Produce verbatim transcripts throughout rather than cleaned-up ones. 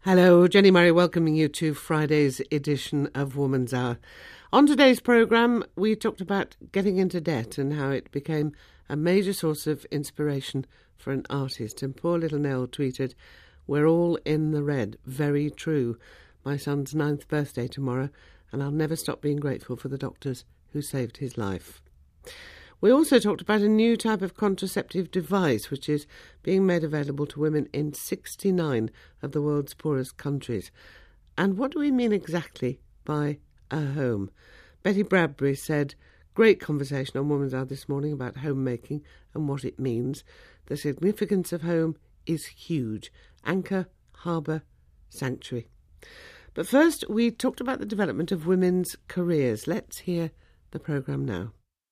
Hello, Jenny Murray welcoming you to Friday's edition of Woman's Hour. On today's programme, we talked about getting into debt and how it became a major source of inspiration for an artist. And poor little Nell tweeted, "We're all in the red. Very true. My son's ninth birthday tomorrow, and I'll never stop being grateful for the doctors who saved his life." We also talked about a new type of contraceptive device which is being made available to women in sixty-nine of the world's poorest countries. And what do we mean exactly by a home? Betty Bradbury said, "Great conversation on Woman's Hour this morning about homemaking and what it means. The significance of home is huge. Anchor, harbour, sanctuary." But first, we talked about the development of women's careers. Let's hear the programme now.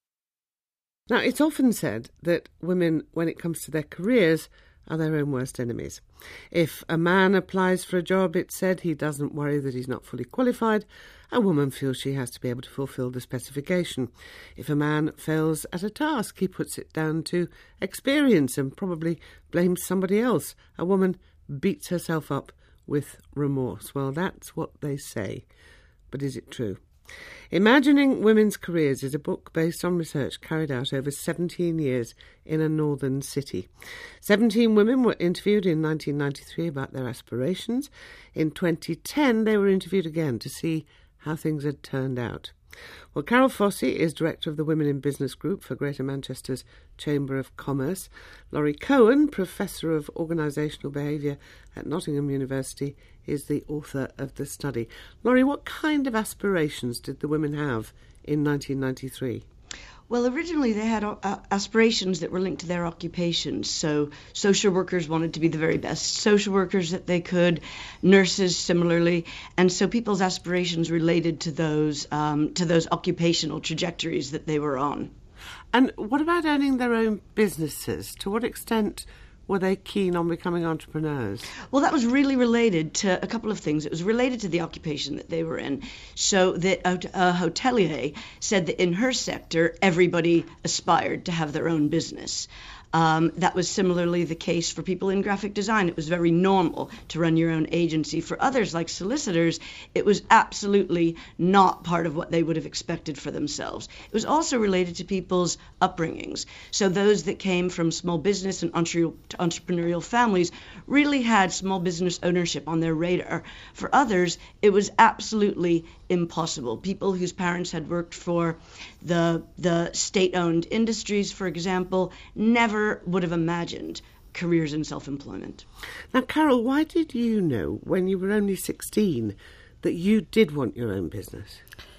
Now, it's often said that women, when it comes to their careers, are their own worst enemies. If a man applies for a job, it's said he doesn't worry that he's not fully qualified. A woman feels she has to be able to fulfil the specification. If a man fails at a task, he puts it down to experience and probably blames somebody else. A woman beats herself up with remorse. Well, that's what they say. But is it true? Imagining Women's Careers is a book based on research carried out over seventeen years in a northern city. seventeen women were interviewed in nineteen ninety-three about their aspirations. In twenty ten, they were interviewed again to see how things had turned out. Well, Carol Fossey is director of the Women in Business Group for Greater Manchester's Chamber of Commerce. Laurie Cohen, Professor of Organisational Behaviour at Nottingham University, is the author of the study. Laurie, what kind of aspirations did the women have in nineteen ninety-three? Well, originally they had uh, aspirations that were linked to their occupations. So social workers wanted to be the very best social workers that they could, nurses similarly, and so people's aspirations related to those um, to those occupational trajectories that they were on. And what about owning their own businesses? To what extent were they keen on becoming entrepreneurs? Well, that was really related to a couple of things. It was related to the occupation that they were in. So that a hotelier said that in her sector, everybody aspired to have their own business. Um, that was similarly the case for people in graphic design. It was very normal to run your own agency. For others, like solicitors, it was absolutely not part of what they would have expected for themselves. It was also related to people's upbringings. So those that came from small business and entrepreneurial families really had small business ownership on their radar. For others, it was absolutely impossible. People whose parents had worked for the the state-owned industries, for example, never would have imagined careers in self-employment. Now, Carol, why did you know when you were only sixteen that you did want your own business?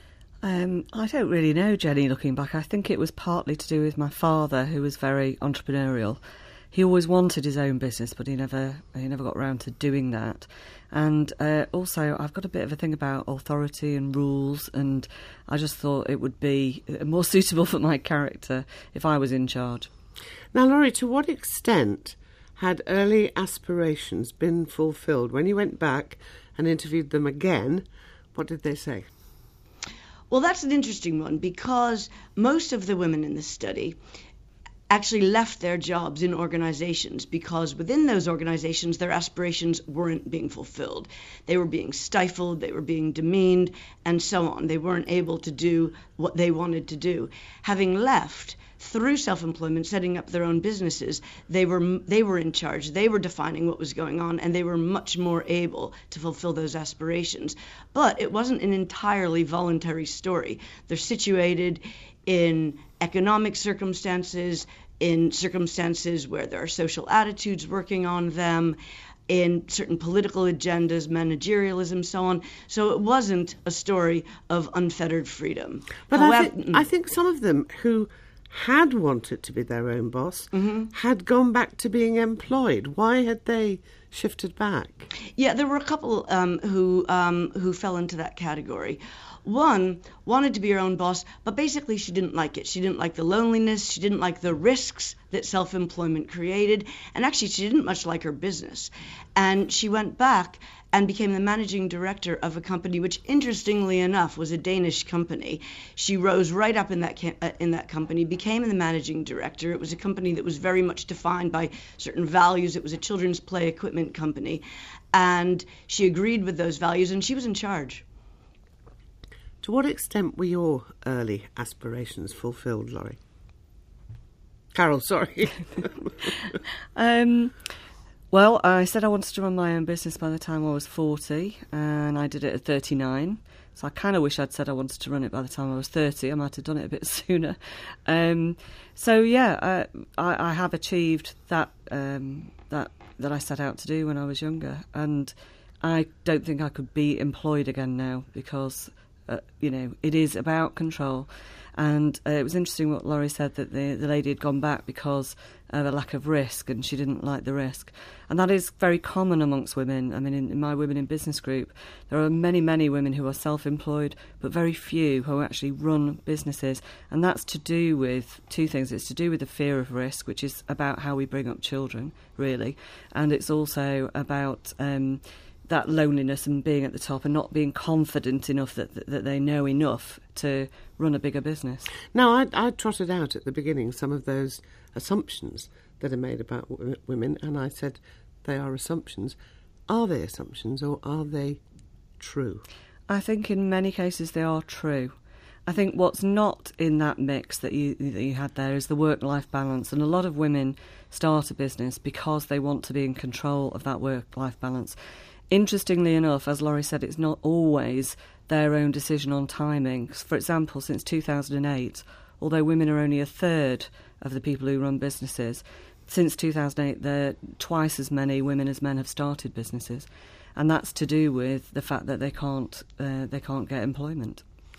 Um, I don't really know, Jenny, looking back. I think it was partly to do with my father, who was very entrepreneurial. He always wanted his own business, but he never he never got around to doing that. And uh, also, I've got a bit of a thing about authority and rules, and I just thought it would be more suitable for my character if I was in charge. Now, Laurie, to what extent had early aspirations been fulfilled? When you went back and interviewed them again, what did they say? Well, that's an interesting one, because most of the women in the study actually left their jobs in organizations because within those organizations their aspirations weren't being fulfilled. They were being stifled, they were being demeaned, and so on. They weren't able to do what they wanted to do. Having left through self-employment, setting up their own businesses, they were they were in charge. They were defining what was going on, and they were much more able to fulfill those aspirations. But it wasn't an entirely voluntary story. They're situated in economic circumstances, in circumstances where there are social attitudes working on them, in certain political agendas, managerialism, so on. So it wasn't a story of unfettered freedom. But However, I, think, I think some of them who had wanted to be their own boss mm-hmm. had gone back to being employed. Why had they shifted back? Yeah, there were a couple um, who um, who fell into that category. One wanted to be her own boss, but basically she didn't like it. She didn't like the loneliness. She didn't like the risks that self-employment created. And actually, she didn't much like her business. And she went back and became the managing director of a company which, interestingly enough, was a Danish company. She rose right up in that uh, in that company, became the managing director. It was a company that was very much defined by certain values. It was a children's play equipment company. And she agreed with those values, and she was in charge. To what extent were your early aspirations fulfilled, Laurie? Carol, sorry. um, well, I said I wanted to run my own business by the time I was forty, and I did it at thirty-nine. So I kind of wish I'd said I wanted to run it by the time I was thirty. I might have done it a bit sooner. Um, so, yeah, uh, I, I have achieved that um, that that I set out to do when I was younger. And I don't think I could be employed again now because, uh, you know, it is about control. And uh, it was interesting what Laurie said, that the, the lady had gone back because of a lack of risk, and she didn't like the risk. And that is very common amongst women. I mean, in, in my Women in Business group, there are many, many women who are self-employed, but very few who actually run businesses. And that's to do with two things. It's to do with the fear of risk, which is about how we bring up children, really. And it's also about Um, that loneliness and being at the top and not being confident enough that, that that they know enough to run a bigger business. Now, I, I trotted out at the beginning some of those assumptions that are made about w- women, and I said they are assumptions. Are they assumptions, or are they true? I think in many cases they are true. I think what's not in that mix that you that you had there is the work-life balance, and a lot of women start a business because they want to be in control of that work-life balance. Interestingly enough, as Laurie said, it's not always their own decision on timing. For example, since two thousand eight, although women are only a third of the people who run businesses, since two thousand eight, there are twice as many women as men have started businesses, and that's to do with the fact that they can't uh, they can't get employment.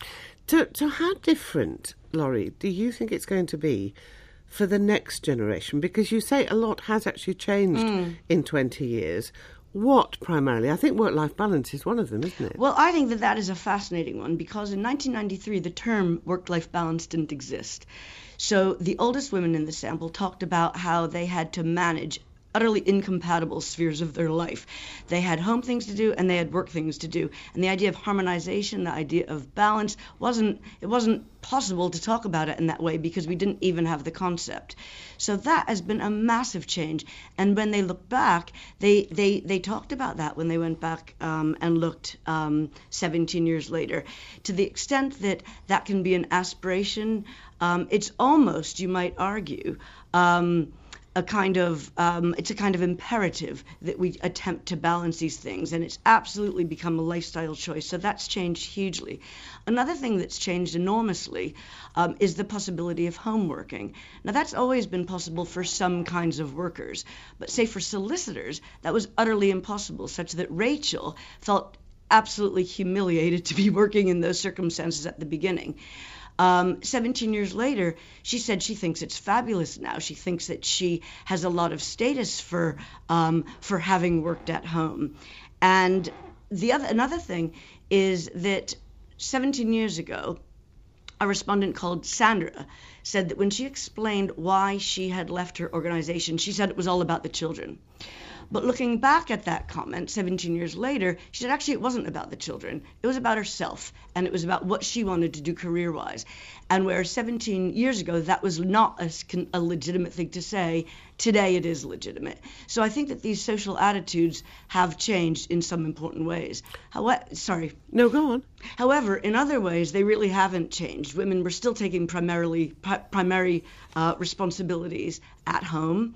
So, so how different, Laurie, do you think it's going to be for the next generation? Because you say a lot has actually changed mm. in twenty years. What primarily? I think work-life balance is one of them, isn't it? Well, I think that that is a fascinating one, because in nineteen ninety-three, the term work-life balance didn't exist. So the oldest women in the sample talked about how they had to manage utterly incompatible spheres of their life. They had home things to do and they had work things to do. And the idea of harmonization, the idea of balance, wasn't it wasn't possible to talk about it in that way because we didn't even have the concept. So that has been a massive change. And when they look back, they they, they talked about that when they went back um, and looked um, seventeen years later. To the extent that that can be an aspiration, um, it's almost, you might argue, um, a kind of um, it's a kind of imperative that we attempt to balance these things, and it's absolutely become a lifestyle choice. So that's changed hugely. Another thing that's changed enormously um, is the possibility of home working. Now, that's always been possible for some kinds of workers, but say for solicitors, that was utterly impossible, such that Rachel felt absolutely humiliated to be working in those circumstances at the beginning. Um, seventeen years later, she said she thinks it's fabulous now. She thinks that she has a lot of status for um, for having worked at home. And the other another thing is that seventeen years ago, a respondent called Sandra said that when she explained why she had left her organization, she said it was all about the children. But looking back at that comment seventeen years later, she said actually it wasn't about the children. It was about herself, and it was about what she wanted to do career-wise. And where seventeen years ago that was not a, a legitimate thing to say, today it is legitimate. So I think that these social attitudes have changed in some important ways. However, sorry. No, go on. However, in other ways, they really haven't changed. Women were still taking primarily pri- primary uh, responsibilities at home,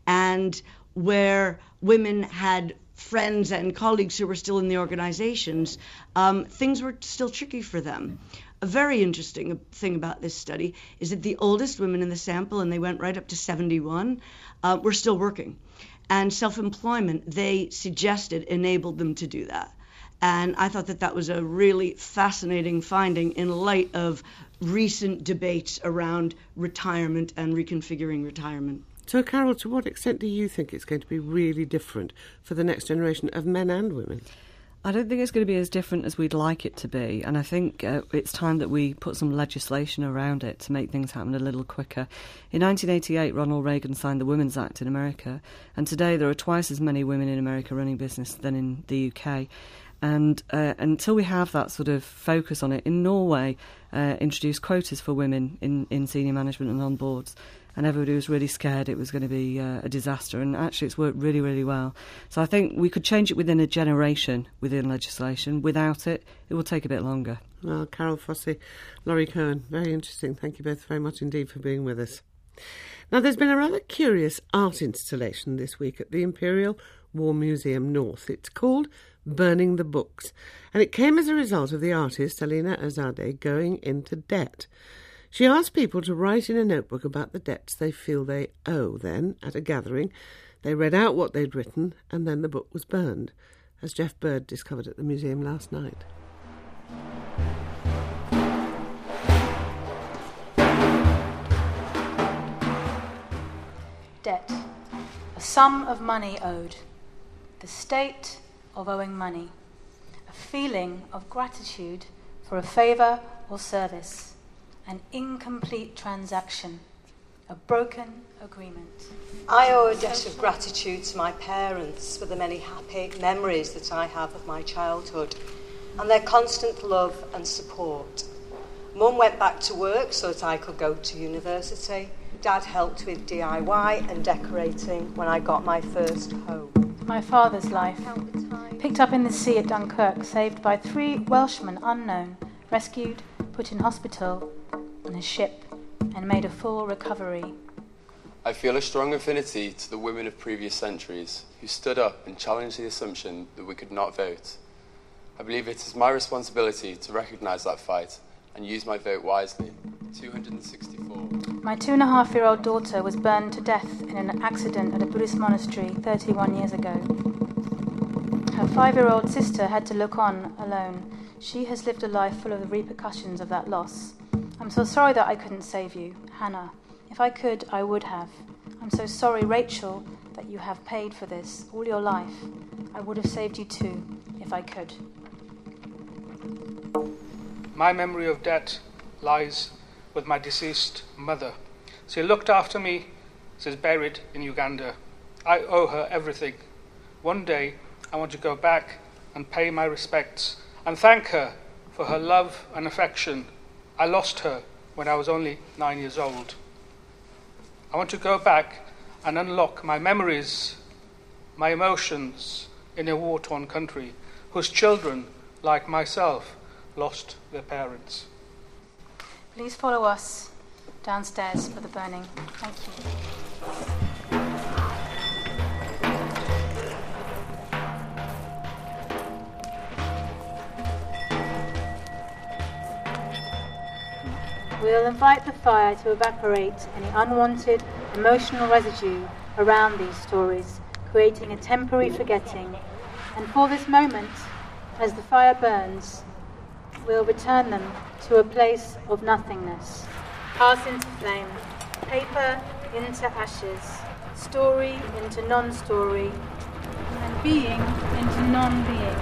and where women had friends and colleagues who were still in the organizations, um, things were still tricky for them. A very interesting thing about this study is that the oldest women in the sample, and they went right up to seventy-one, uh, were still working. And self-employment, they suggested, enabled them to do that. And I thought that that was a really fascinating finding in light of recent debates around retirement and reconfiguring retirement. So, Carol, to what extent do you think it's going to be really different for the next generation of men and women? I don't think it's going to be as different as we'd like it to be, and I think uh, it's time that we put some legislation around it to make things happen a little quicker. In nineteen eighty-eight, Ronald Reagan signed the Women's Act in America, and today there are twice as many women in America running business than in the U K. And uh, until we have that sort of focus on it, in Norway, uh, introduced quotas for women in, in senior management and on boards. and everybody was really scared it was going to be uh, a disaster, and actually it's worked really, really well. So I think we could change it within a generation within legislation. Without it, it will take a bit longer. Well, Carol Fossey, Laurie Cohen, very interesting. Thank you both very much indeed for being with us. Now, there's been a rather curious art installation this week at the Imperial War Museum North. It's called Burning the Books, and it came as a result of the artist Alina Azadeh going into debt. She asked people to write in a notebook about the debts they feel they owe. Then, at a gathering, they read out what they'd written, and then the book was burned, as Jeff Bird discovered at the museum last night. Debt, a sum of money owed, the state of owing money, a feeling of gratitude for a favour or service, an incomplete transaction, a broken agreement. I owe a debt of gratitude to my parents for the many happy memories that I have of my childhood and their constant love and support. Mum went back to work so that I could go to university. Dad helped with D I Y and decorating when I got my first home. My father's life, picked up in the sea at Dunkirk, saved by three Welshmen unknown, rescued, put in hospital, on a ship, and made a full recovery. I feel a strong affinity to the women of previous centuries who stood up and challenged the assumption that we could not vote. I believe it is my responsibility to recognise that fight and use my vote wisely. two hundred sixty-four. My two and a half year old daughter was burned to death in an accident at a Buddhist monastery thirty-one years ago. Her five year old sister had to look on alone. She has lived a life full of the repercussions of that loss. I'm so sorry that I couldn't save you, Hannah. If I could, I would have. I'm so sorry, Rachel, that you have paid for this all your life. I would have saved you too, if I could. My memory of debt lies with my deceased mother. She looked after me. She's buried in Uganda. I owe her everything. One day, I want to go back and pay my respects and thank her for her love and affection. I lost her when I was only nine years old. I want to go back and unlock my memories, my emotions in a war-torn country whose children, like myself, lost their parents. Please follow us downstairs for the burning. Thank you. We'll invite the fire to evaporate any unwanted emotional residue around these stories, creating a temporary forgetting. And for this moment, as the fire burns, we'll return them to a place of nothingness. Pass into flame, paper into ashes, story into non-story, and being into non-being.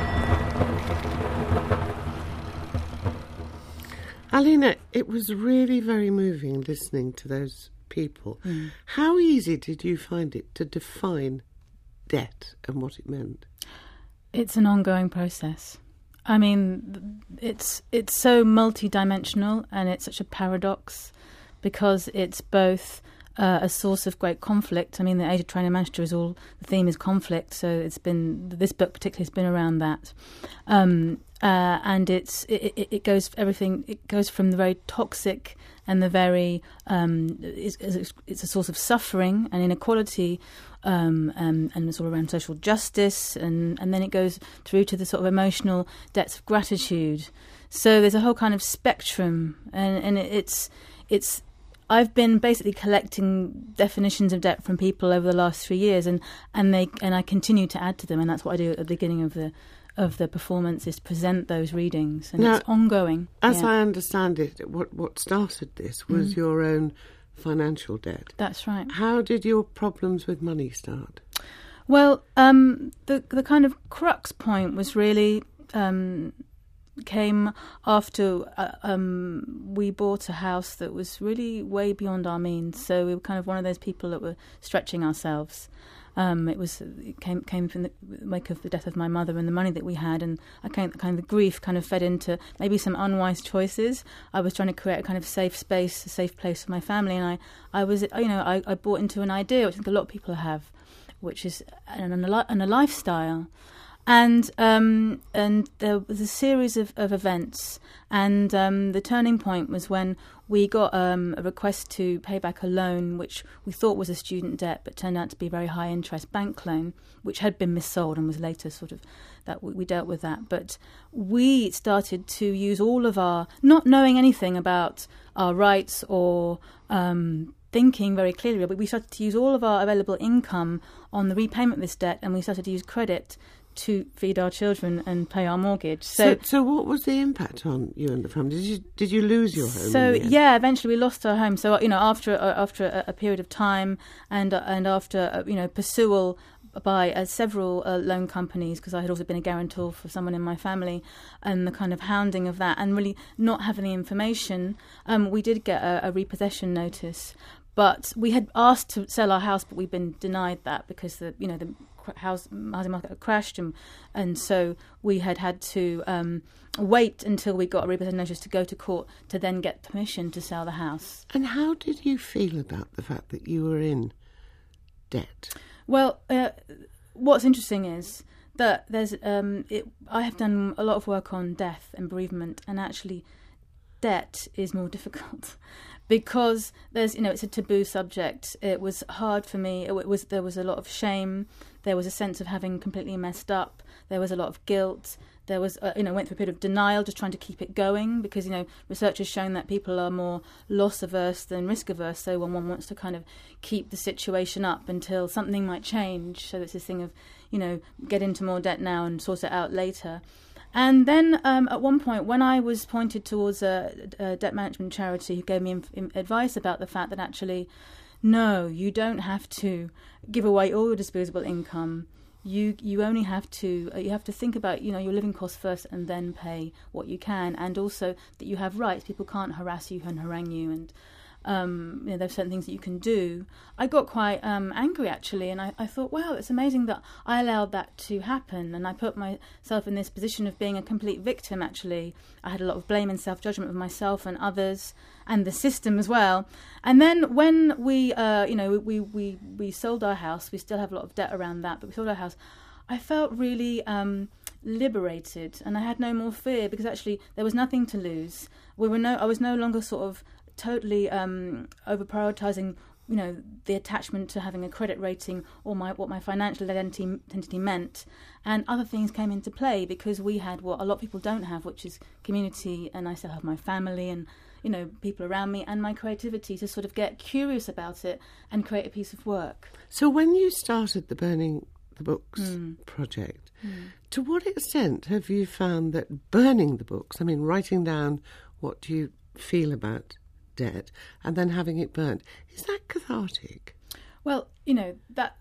Alina, it was really very moving listening to those people. Mm. How easy did you find it to define debt and what it meant? It's an ongoing process. I mean, it's it's so multi-dimensional, and it's such a paradox because it's both uh, a source of great conflict. I mean, the Age of Trying to Manchester is all, the theme is conflict, so it's been, this book particularly has been around that. Um, uh, and it's it, it, it goes everything, it goes from the very toxic and the very, um, it's, it's a source of suffering and inequality, um, um, and it's all around social justice, and, and then it goes through to the sort of emotional depths of gratitude. So there's a whole kind of spectrum, and, and it, it's it's. I've been basically collecting definitions of debt from people over the last three years, and, and they and I continue to add to them, and that's what I do at the beginning of the of the performance, is present those readings, and now, it's ongoing. As yeah. I understand it, what what started this was mm. your own financial debt. That's right. How did your problems with money start? Well, um, the the kind of crux point was really. Um, came after uh, um, we bought a house that was really way beyond our means. So we were kind of one of those people that were stretching ourselves. Um, it was it came came from the wake of the death of my mother and the money that we had, and I kind kind of the grief kind of fed into maybe some unwise choices. I was trying to create a kind of safe space, a safe place for my family, and I, I was you know I, I bought into an idea which I think a lot of people have, which is an, an, an a lifestyle. And um, and there was a series of, of events, and um, the turning point was when we got um, a request to pay back a loan, which we thought was a student debt, but turned out to be a very high interest bank loan, which had been missold and was later sort of that we, we dealt with that. But we started to use all of our, not knowing anything about our rights or um, thinking very clearly, but we started to use all of our available income on the repayment of this debt, and we started to use credit to feed our children and pay our mortgage. So, so, so what was the impact on you and the family? Did you did you lose your home? So yeah, eventually we lost our home. So you know, after uh, after a, a period of time, and uh, and after uh, you know pursual by uh, several uh, loan companies, because I had also been a guarantor for someone in my family, and the kind of hounding of that, and really not having the information, um, we did get a, a repossession notice. But we had asked to sell our house, but we've been denied that because the you know the house housing market had crashed, and and so we had had to um, wait until we got a repossession notice to go to court to then get permission to sell the house. And how did you feel about the fact that you were in debt? Well, uh, what's interesting is that there's um, it, I have done a lot of work on death and bereavement, and actually debt is more difficult. Because there's, you know, it's a taboo subject. It was hard for me. It was there was a lot of shame. There was a sense of having completely messed up. There was a lot of guilt. There was, uh, you know, went through a period of denial, just trying to keep it going. Because you know, research has shown that people are more loss averse than risk averse. So when one wants to kind of keep the situation up until something might change, so it's this thing of, you know, get into more debt now and sort it out later. And then um, at one point, when I was pointed towards a, a debt management charity who gave me inf- in advice about the fact that actually, no, you don't have to give away all your disposable income. You you only have to uh, you have to think about you know your living costs first, and then pay what you can, and also that you have rights. People can't harass you and harangue you, and Um, you know, there's certain things that you can do. I got quite um, angry actually, and I, I thought, wow, it's amazing that I allowed that to happen, and I put myself in this position of being a complete victim. Actually, I had a lot of blame and self-judgment of myself and others, and the system as well. And then when we, uh, you know, we, we we sold our house, we still have a lot of debt around that, but we sold our house. I felt really um, liberated, and I had no more fear because actually there was nothing to lose. We were no, I was no longer sort of totally um, over prioritizing, you know, the attachment to having a credit rating or my what my financial identity, identity meant, and other things came into play because we had what a lot of people don't have, which is community, and I still have my family and you know people around me and my creativity to sort of get curious about it and create a piece of work. So when you started the Burning the Books mm. project, mm. to what extent have you found that burning the books, I mean writing down what you feel about debt and then having it burnt, is that cathartic? Well, you know that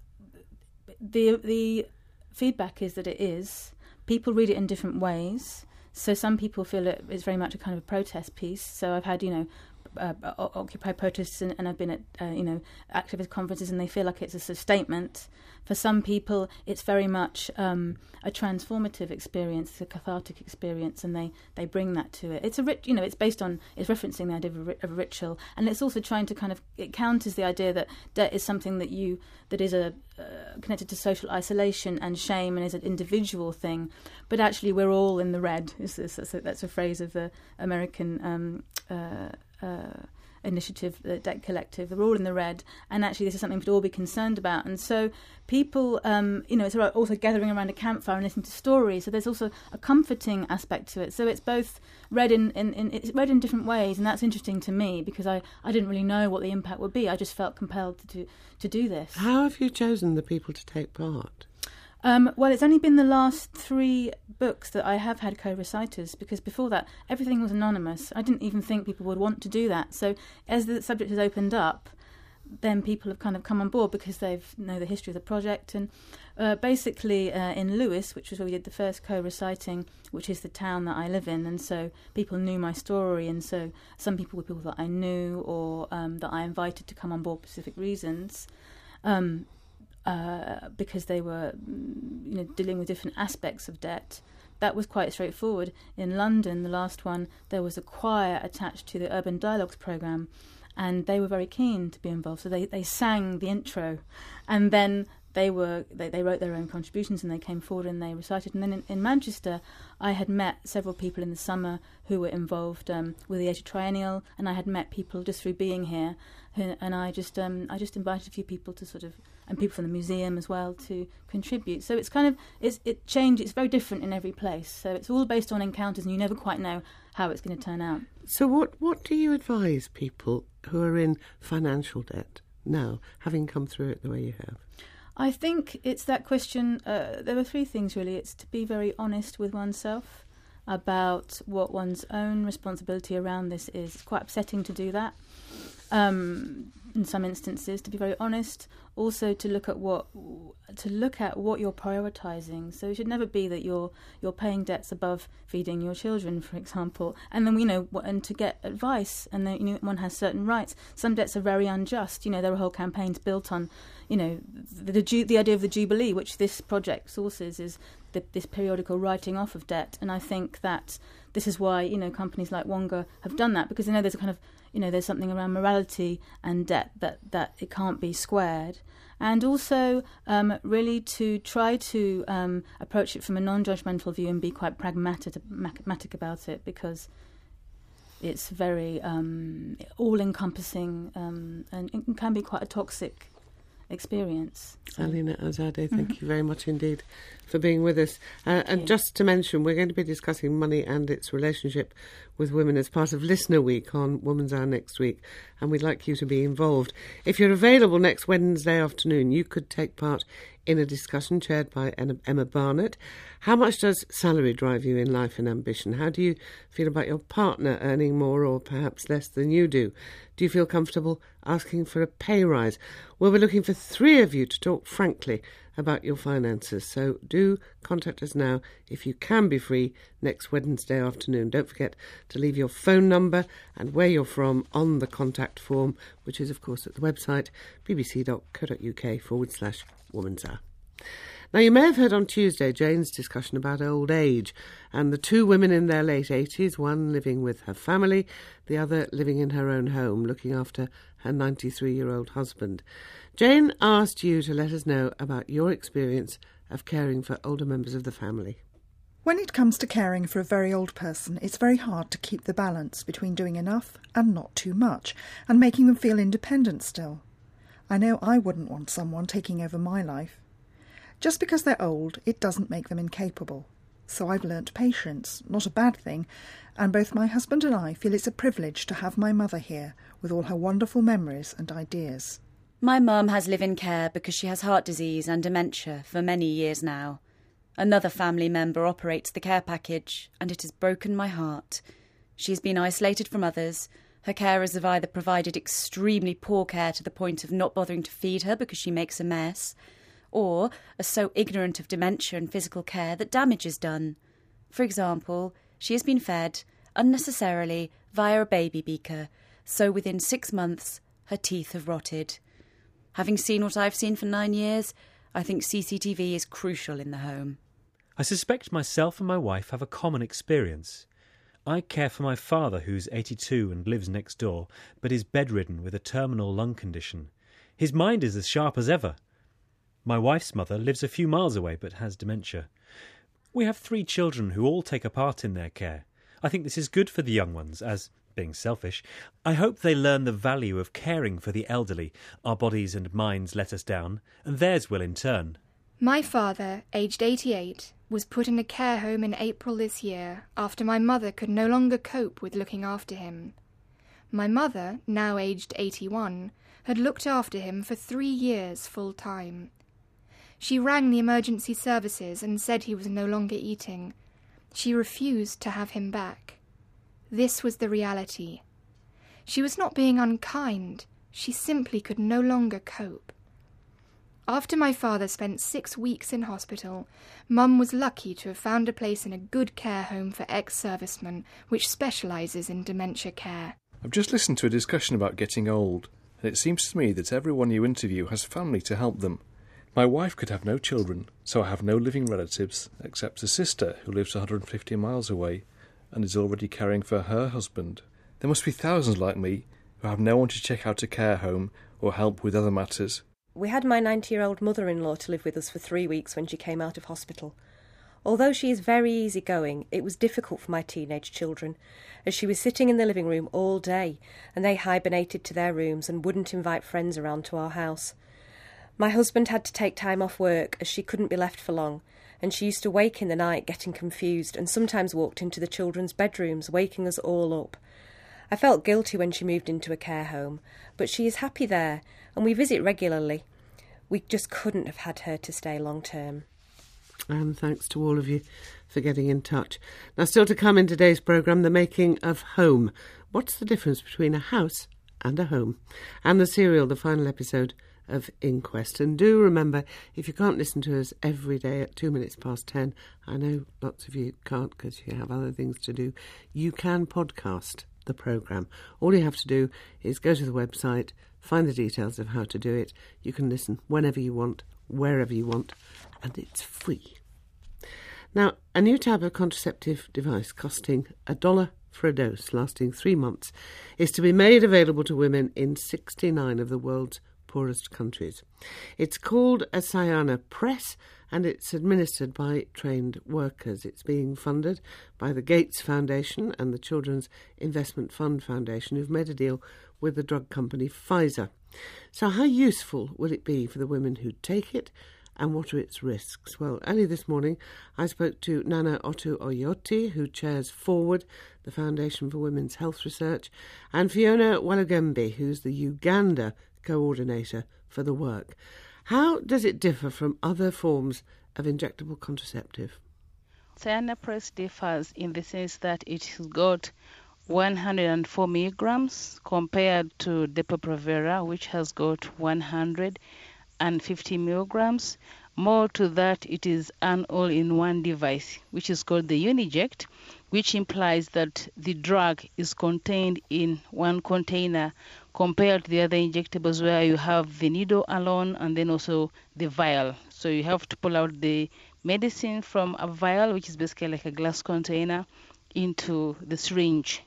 the the feedback is that it is. People read it in different ways. So some people feel it is very much a kind of a protest piece. So I've had you know uh, Occupy protests and, and I've been at uh, you know activist conferences, and they feel like it's a sort of statement. For some people, it's very much um, a transformative experience, it's a cathartic experience, and they, they bring that to it. It's a rit- you know, it's based on, it's referencing the idea of a, ri- of a ritual, and it's also trying to kind of, it counters the idea that debt is something that you, that is a uh, connected to social isolation and shame and is an individual thing, but actually we're all in the red. Is, is, that's, a, that's a phrase of the American um, uh, uh, initiative, the Debt Collective. They're all in the red, and actually this is something we should all be concerned about. And so people, um, you know, it's also gathering around a campfire and listening to stories. So there's also a comforting aspect to it. So it's both read in, in, in it's read in different ways, and that's interesting to me because I, I didn't really know what the impact would be. I just felt compelled to do, to do this. How have you chosen the people to take part? Um, well, it's only been the last three books that I have had co-reciters, because before that, everything was anonymous. I didn't even think people would want to do that. So as the subject has opened up, then people have kind of come on board because they know the history of the project. And uh, basically uh, in Lewis, which was where we did the first co-reciting, which is the town that I live in, and so people knew my story, and so some people were people that I knew or um, that I invited to come on board for specific reasons. Um uh, because they were, you know, dealing with different aspects of debt. That was quite straightforward. In London, the last one, there was a choir attached to the Urban Dialogues programme, and they were very keen to be involved. So they, they sang the intro, and then they were they, they wrote their own contributions, and they came forward and they recited. And then in, in Manchester, I had met several people in the summer who were involved um, with the eightieth Triennial, and I had met people just through being here, who, and I just um, I just invited a few people to sort of, and people from the museum as well, to contribute. So it's kind of it's it changed. It's very different in every place. So it's all based on encounters, and you never quite know how it's going to turn out. So what what do you advise people who are in financial debt now, having come through it the way you have? I think it's that question. Uh, there are three things really. It's to be very honest with oneself about what one's own responsibility around this is. It's quite upsetting to do that. Um, in some instances, to be very honest. Also, to look at what to look at what you're prioritising. So it should never be that you're you're paying debts above feeding your children, for example. And then we you know and to get advice. And then, you know, one has certain rights. Some debts are very unjust. You know, there are whole campaigns built on, you know, the the, the idea of the Jubilee, which this project sources, is the, this periodical writing off of debt. And I think that this is why, you know, companies like Wonga have done that, because they know there's a kind of, you know, there's something around morality and debt that, that it can't be squared. And also um, really to try to um, approach it from a non-judgmental view and be quite pragmatic, pragmatic about it, because it's very um, all-encompassing um, and it can be quite a toxic experience. So. Alina Azadeh, thank mm-hmm. you very much indeed for being with us. Uh, and just to mention, we're going to be discussing money and its relationship with women as part of Listener Week on Woman's Hour next week, and we'd like you to be involved. If you're available next Wednesday afternoon, you could take part in a discussion chaired by Emma Barnett. How much does salary drive you in life and ambition? How do you feel about your partner earning more or perhaps less than you do? Do you feel comfortable asking for a pay rise? Well, we're looking for three of you to talk frankly about your finances, so do contact us now if you can be free next Wednesday afternoon. Don't forget to leave your phone number and where you're from on the contact form, which is of course at the website bbc.co.uk forward slash Woman's Hour. Now, you may have heard on Tuesday Jane's discussion about old age and the two women in their late eighties, one living with her family, the other living in her own home, looking after her ninety-three-year-old husband. Jane asked you to let us know about your experience of caring for older members of the family. When it comes to caring for a very old person, it's very hard to keep the balance between doing enough and not too much, and making them feel independent still. I know I wouldn't want someone taking over my life. Just because they're old, it doesn't make them incapable. So I've learnt patience, not a bad thing, and both my husband and I feel it's a privilege to have my mother here with all her wonderful memories and ideas. My mum has live-in care because she has heart disease and dementia for many years now. Another family member operates the care package, and it has broken my heart. She has been isolated from others. Her carers have either provided extremely poor care to the point of not bothering to feed her because she makes a mess, or are so ignorant of dementia and physical care that damage is done. For example, she has been fed, unnecessarily, via a baby beaker, so within six months her teeth have rotted. Having seen what I've seen for nine years, I think C C T V is crucial in the home. I suspect myself and my wife have a common experience. I care for my father, who's eighty-two and lives next door, but is bedridden with a terminal lung condition. His mind is as sharp as ever. My wife's mother lives a few miles away but has dementia. We have three children who all take a part in their care. I think this is good for the young ones, as, being selfish, I hope they learn the value of caring for the elderly. Our bodies and minds let us down, and theirs will in turn. My father, aged eighty-eight, was put in a care home in April this year after my mother could no longer cope with looking after him. My mother, now aged eighty-one, had looked after him for three years full-time. She rang the emergency services and said he was no longer eating. She refused to have him back. This was the reality. She was not being unkind. She simply could no longer cope. After my father spent six weeks in hospital, Mum was lucky to have found a place in a good care home for ex-servicemen, which specialises in dementia care. I've just listened to a discussion about getting old, and it seems to me that everyone you interview has family to help them. My wife could have no children, so I have no living relatives except a sister who lives one hundred fifty miles away and is already caring for her husband. There must be thousands like me who have no one to check out a care home or help with other matters. We had my ninety-year-old mother-in-law to live with us for three weeks when she came out of hospital. Although she is very easygoing, it was difficult for my teenage children, as she was sitting in the living room all day, and they hibernated to their rooms and wouldn't invite friends around to our house. My husband had to take time off work, as she couldn't be left for long, and she used to wake in the night getting confused and sometimes walked into the children's bedrooms, waking us all up. I felt guilty when she moved into a care home, but she is happy there, and we visit regularly. We just couldn't have had her to stay long term. And thanks to all of you for getting in touch. Now, still to come in today's programme, the making of Home. What's the difference between a house and a home? And the serial, the final episode of Inquest. And do remember, if you can't listen to us every day at two minutes past ten, I know lots of you can't because you have other things to do, you can podcast the programme. All you have to do is go to the website, find the details of how to do it. You can listen whenever you want, wherever you want, and it's free. Now, a new type of contraceptive device costing a dollar for a dose, lasting three months, is to be made available to women in sixty-nine of the world's poorest countries. It's called a Ciana Press, and it's administered by trained workers. It's being funded by the Gates Foundation and the Children's Investment Fund Foundation, who've made a deal with the drug company Pfizer. So how useful will it be for the women who take it, and what are its risks? Well, early this morning I spoke to Nana Otu-Oyoti, who chairs Forward, the Foundation for Women's Health Research, and Fiona Walagembe, who's the Uganda coordinator for the work. How does it differ from other forms of injectable contraceptive? Ciana Press differs in the sense that it has got one hundred four milligrams compared to Depo-Provera, which has got one hundred fifty milligrams. More to that, it is an all-in-one device, which is called the Uniject, which implies that the drug is contained in one container compared to the other injectables where you have the needle alone and then also the vial. So you have to pull out the medicine from a vial, which is basically like a glass container, into the syringe.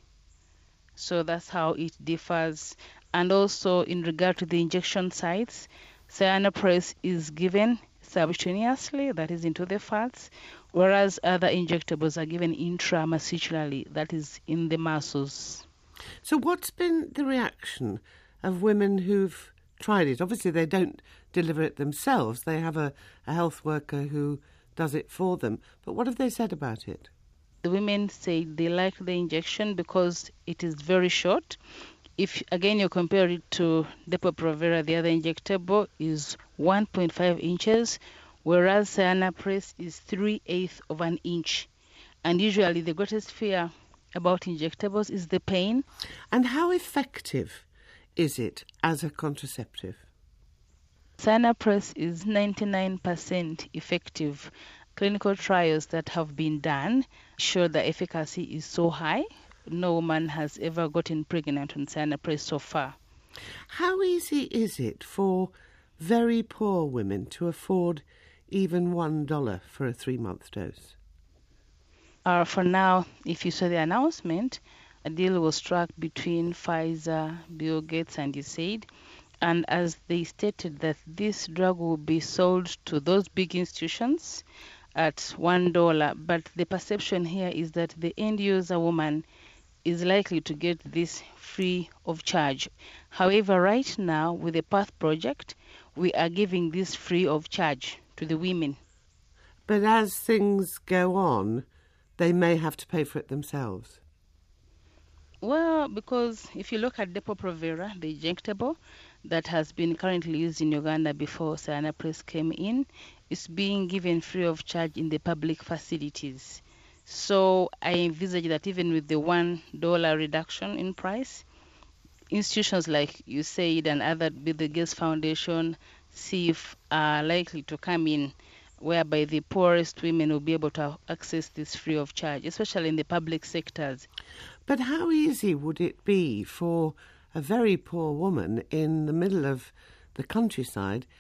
So that's how it differs. And also in regard to the injection sites, Ciana Press is given subcutaneously, that is into the fats, whereas other injectables are given intramuscularly, that is in the muscles. So what's been the reaction of women who've tried it? Obviously they don't deliver it themselves, they have a, a health worker who does it for them, but what have they said about it? The women say they like the injection because it is very short. If, again, you compare it to Depo-Provera, the other injectable is one point five inches, whereas Ciana Press is three eighths of an inch. And usually the greatest fear about injectables is the pain. And how effective is it as a contraceptive? Ciana Press is ninety-nine percent effective. Clinical trials that have been done show the efficacy is so high. No woman has ever gotten pregnant on Ciana Press so far. How easy is it for very poor women to afford even one dollar for a three-month dose? Uh, for now, if you saw the announcement, a deal was struck between Pfizer, Bill Gates and U S A I D, and as they stated that this drug will be sold to those big institutions at one dollar, but the perception here is that the end-user woman is likely to get this free of charge. However, right now, with the PATH project, we are giving this free of charge to the women. But as things go on, they may have to pay for it themselves. Well, because if you look at Depo-Provera, the injectable that has been currently used in Uganda before Ciana Press came in, is being given free of charge in the public facilities. So I envisage that even with the one dollar reduction in price, institutions like U S A I D and other, Bill Gates Foundation, C I F, are likely to come in, whereby the poorest women will be able to access this free of charge, especially in the public sectors. But how easy would it be for a very poor woman in the middle of the countryside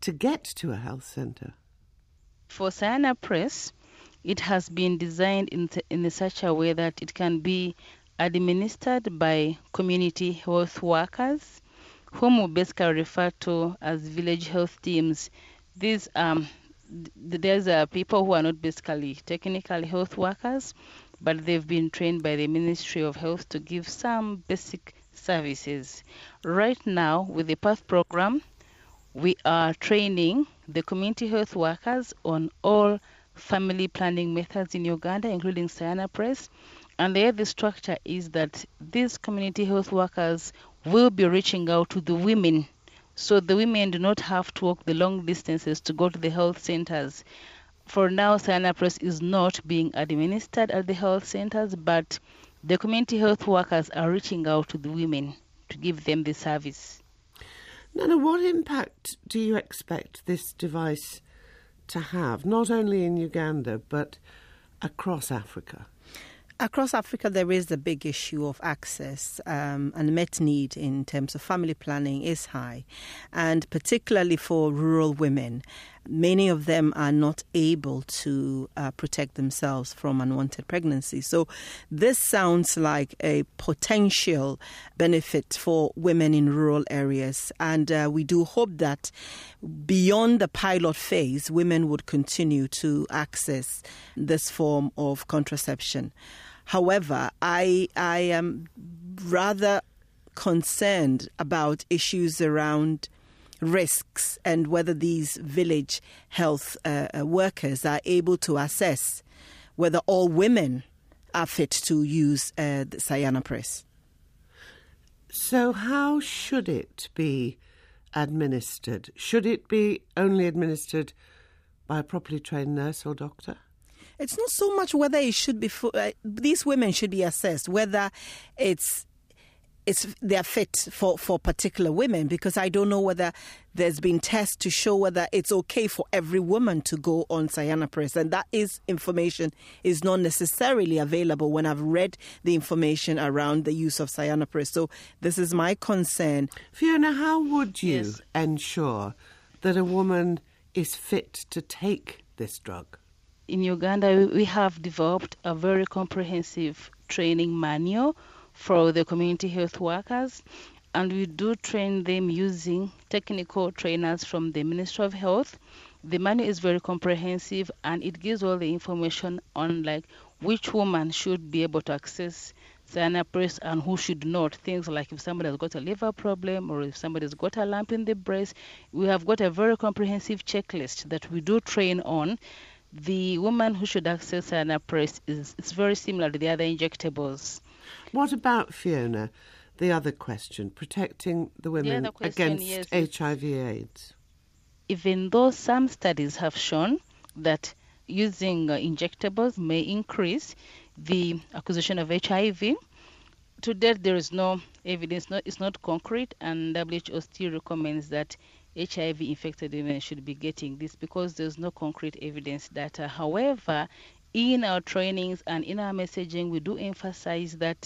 to get to a health centre? For Sayana Press, it has been designed in, t- in such a way that it can be administered by community health workers, whom we basically refer to as village health teams. These um, th- there's uh, people who are not basically technical health workers, but they've been trained by the Ministry of Health to give some basic services. Right now, with the PATH program, we are training the community health workers on all family planning methods in Uganda, including Sayana Press. And the other structure is that these community health workers will be reaching out to the women. So the women do not have to walk the long distances to go to the health centers. For now, Sayana Press is not being administered at the health centers, but the community health workers are reaching out to the women to give them the service. Nana, what impact do you expect this device to have, not only in Uganda, but across Africa? Across Africa, there is a big issue of access, um, and the met need in terms of family planning is high, and particularly for rural women. Many of them are not able to uh, protect themselves from unwanted pregnancy. So this sounds like a potential benefit for women in rural areas. And uh, we do hope that beyond the pilot phase, women would continue to access this form of contraception. However, I, I am rather concerned about issues around risks and whether these village health uh, workers are able to assess whether all women are fit to use uh, the Sayana Press. So how should it be administered? Should it be only administered by a properly trained nurse or doctor? It's not so much whether it should be, for, uh, these women should be assessed, whether it's It's they're fit for, for particular women, because I don't know whether there's been tests to show whether it's okay for every woman to go on Sayana Press, and that is information is not necessarily available when I've read the information around the use of Sayana Press. So this is my concern. Fiona, how would you Yes. ensure that a woman is fit to take this drug? In Uganda, we have developed a very comprehensive training manual for the community health workers, and we do train them using technical trainers from the Ministry of Health. The manual is very comprehensive, and it gives all the information on like which woman should be able to access Sayana Press and who should not. Things like if somebody has got a liver problem or if somebody's got a lump in the breast. We have got a very comprehensive checklist that we do train on. The woman who should access Sayana Press is it's very similar to the other injectables. What about, Fiona, the other question, protecting the women The other question, against yes, H I V AIDS? Even though some studies have shown that using uh, injectables may increase the acquisition of H I V, to date there is no evidence, no, it's not concrete, and W H O still recommends that H I V-infected women should be getting this because there's no concrete evidence data. However, in our trainings and in our messaging, we do emphasize that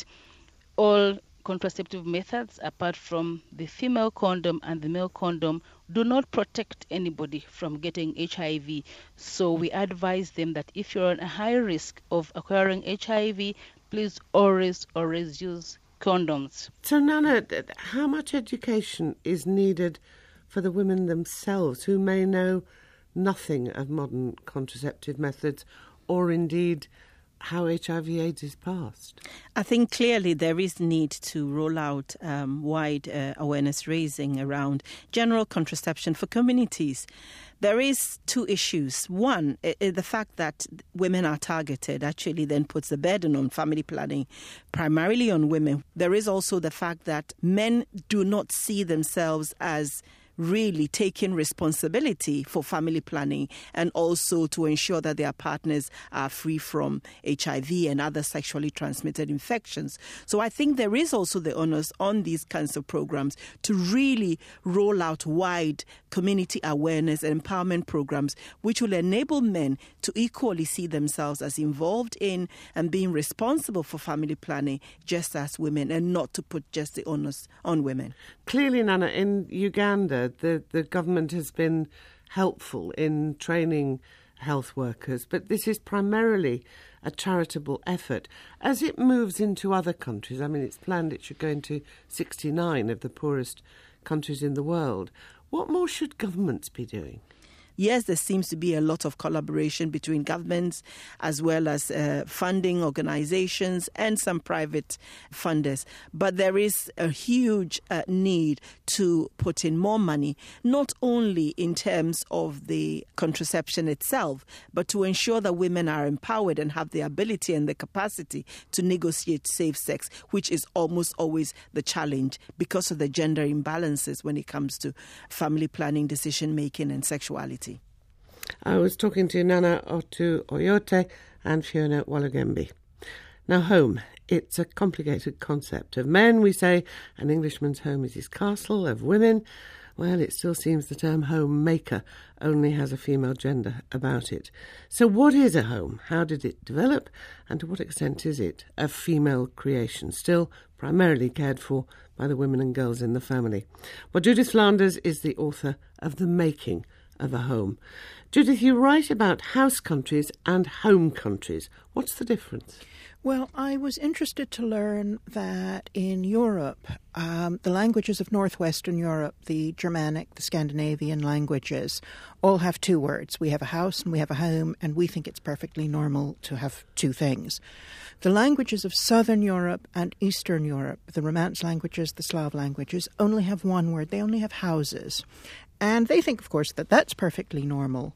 all contraceptive methods, apart from the female condom and the male condom, do not protect anybody from getting H I V. So we advise them that if you're on a high risk of acquiring H I V, please always, always use condoms. So, Nana, how much education is needed for the women themselves who may know nothing of modern contraceptive methods or indeed how H I V AIDS is passed? I think clearly there is need to roll out um, wide uh, awareness raising around general contraception for communities. There is two issues. One, I- I- the fact that women are targeted actually then puts the burden on family planning, primarily on women. There is also the fact that men do not see themselves as really taking responsibility for family planning and also to ensure that their partners are free from H I V and other sexually transmitted infections. So I think there is also the onus on these kinds of programs to really roll out wide community awareness and empowerment programs which will enable men to equally see themselves as involved in and being responsible for family planning just as women, and not to put just the onus on women. Clearly, Nana, in Uganda, heard, the, the government has been helpful in training health workers, but this is primarily a charitable effort. As it moves into other countries, I mean, it's planned it should go into sixty-nine of the poorest countries in the world. What more should governments be doing? Yes, there seems to be a lot of collaboration between governments as well as uh, funding organizations and some private funders. But there is a huge uh, need to put in more money, not only in terms of the contraception itself, but to ensure that women are empowered and have the ability and the capacity to negotiate safe sex, which is almost always the challenge because of the gender imbalances when it comes to family planning, decision making and sexuality. I was talking to Nana Otu Oyote and Fiona Walugembi. Now, home, it's a complicated concept. Of men, we say an Englishman's home is his castle. Of women, well, it still seems the term homemaker only has a female gender about it. So what is a home? How did it develop? And to what extent is it a female creation, still primarily cared for by the women and girls in the family? Well, Judith Flanders is the author of The Making of a Home. Judith, you write about house countries and home countries. What's the difference? Well, I was interested to learn that in Europe, um, the languages of northwestern Europe, the Germanic, the Scandinavian languages, all have two words. We have a house and we have a home, and we think it's perfectly normal to have two things. The languages of southern Europe and Eastern Europe, the Romance languages, the Slav languages, only have one word. They only have houses. And they think, of course, that that's perfectly normal.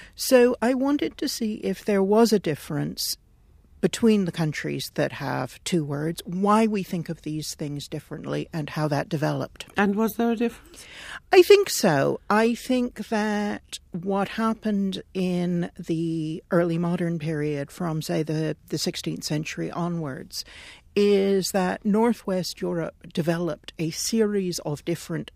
So I wanted to see if there was a difference between the countries that have two words, why we think of these things differently and how that developed. And was there a difference? I think so. I think that what happened in the early modern period from, say, the, the sixteenth century onwards is that Northwest Europe developed a series of different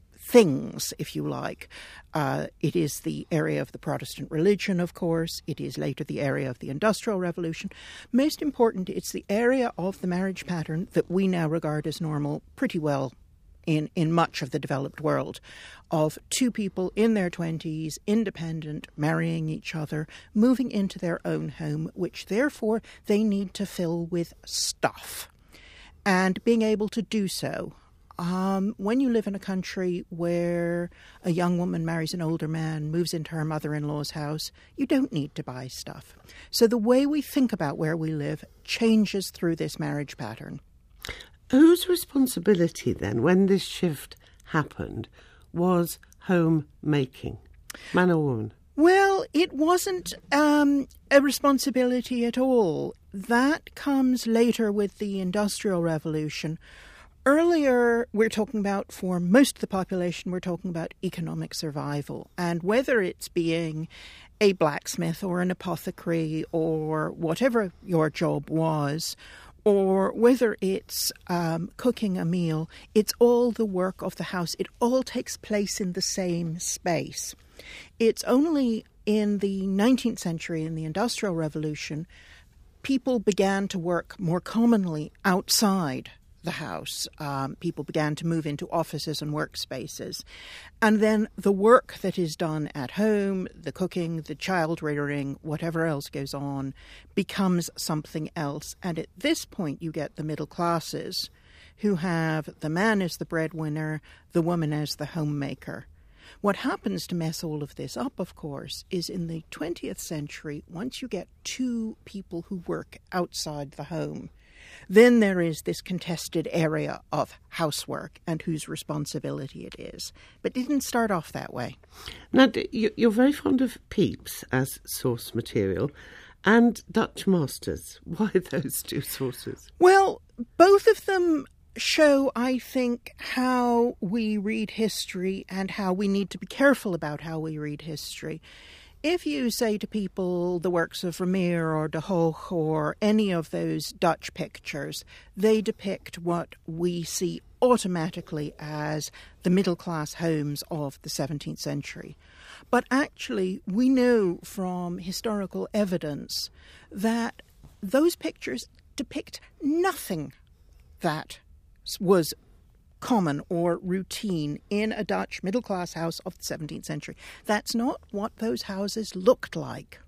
things, if you like. Uh, it is the area of the Protestant religion, of course. It is later the area of the Industrial Revolution. Most important, it's the area of the marriage pattern that we now regard as normal pretty well in, in much of the developed world, of two people in their twenties, independent, marrying each other, moving into their own home, which therefore they need to fill with stuff, and being able to do so. Um, when you live in a country where a young woman marries an older man, moves into her mother-in-law's house, you don't need to buy stuff. So the way we think about where we live changes through this marriage pattern. Whose responsibility then, when this shift happened, was homemaking? Man or woman? Well, it wasn't um, a responsibility at all. That comes later with the Industrial Revolution. Earlier, we're talking about, for most of the population, we're talking about economic survival. And whether it's being a blacksmith or an apothecary or whatever your job was, or whether it's um, cooking a meal, it's all the work of the house. It all takes place in the same space. It's only in the nineteenth century, in the Industrial Revolution, people began to work more commonly outside the house. Um, people began to move into offices and workspaces. And then the work that is done at home, the cooking, the child rearing, whatever else goes on, becomes something else. And at this point, you get the middle classes who have the man as the breadwinner, the woman as the homemaker. What happens to mess all of this up, of course, is in the twentieth century, once you get two people who work outside the home, then there is this contested area of housework and whose responsibility it is. But it didn't start off that way. Now, you're very fond of Pepys as source material and Dutch Masters. Why those two sources? Well, both of them show, I think, how we read history and how we need to be careful about how we read history. If you say to people the works of Vermeer or De Hoogh or any of those Dutch pictures, they depict what we see automatically as the middle-class homes of the seventeenth century. But actually, we know from historical evidence that those pictures depict nothing that was common or routine in a Dutch middle-class house of the seventeenth century. That's not what those houses looked like.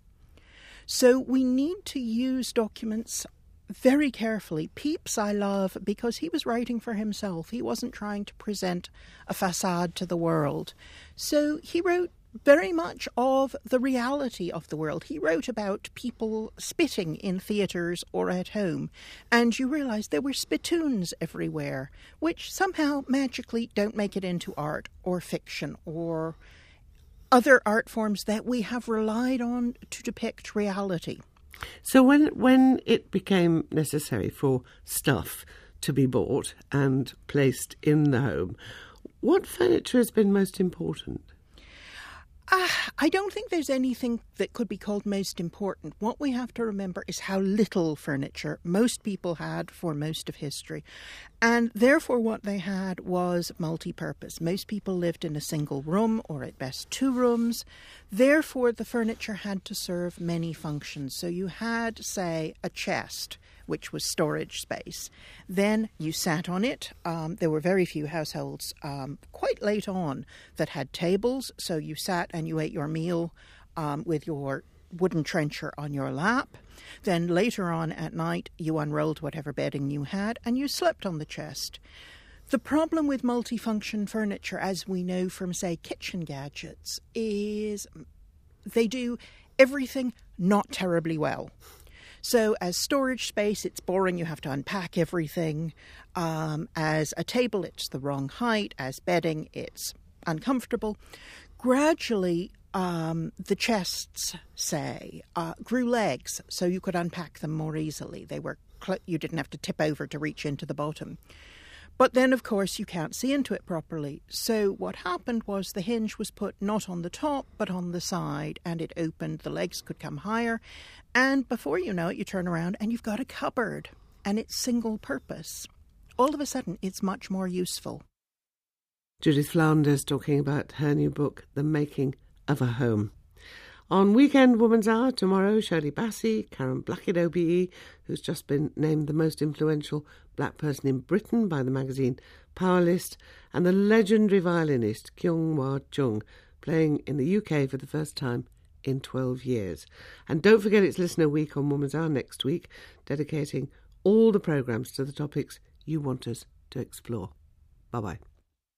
So we need to use documents very carefully. Pepys I love because he was writing for himself. He wasn't trying to present a facade to the world. So he wrote very much of the reality of the world. He wrote about people spitting in theatres or at home, and you realise there were spittoons everywhere, which somehow magically don't make it into art or fiction or other art forms that we have relied on to depict reality. So when when it became necessary for stuff to be bought and placed in the home, what furniture has been most important? Uh, I don't think there's anything that could be called most important. What we have to remember is how little furniture most people had for most of history. And therefore what they had was multi-purpose. Most people lived in a single room or at best two rooms. Therefore the furniture had to serve many functions. So you had, say, a chest, which was storage space. Then you sat on it. Um, there were very few households um, quite late on that had tables, so you sat and you ate your meal um, with your wooden trencher on your lap. Then later on at night, you unrolled whatever bedding you had and you slept on the chest. The problem with multifunction furniture, as we know from, say, kitchen gadgets, is they do everything not terribly well. So as storage space, it's boring. You have to unpack everything. Um, as a table, it's the wrong height. As bedding, it's uncomfortable. Gradually, um, the chests, say, uh, grew legs, so you could unpack them more easily. They were cl- you didn't have to tip over to reach into the bottom. But then, of course, you can't see into it properly. So what happened was the hinge was put not on the top, but on the side, and it opened. The legs could come higher. And before you know it, you turn around and you've got a cupboard, and it's single purpose. All of a sudden, it's much more useful. Judith Flanders talking about her new book, The Making of a Home. On Weekend Woman's Hour tomorrow, Shirley Bassey, Karen Blackett O B E, who's just been named the most influential black person in Britain by the magazine Powerlist, and the legendary violinist Kyung Wha Chung, playing in the U K for the first time in twelve years. And don't forget it's Listener Week on Woman's Hour next week, dedicating all the programmes to the topics you want us to explore. Bye-bye.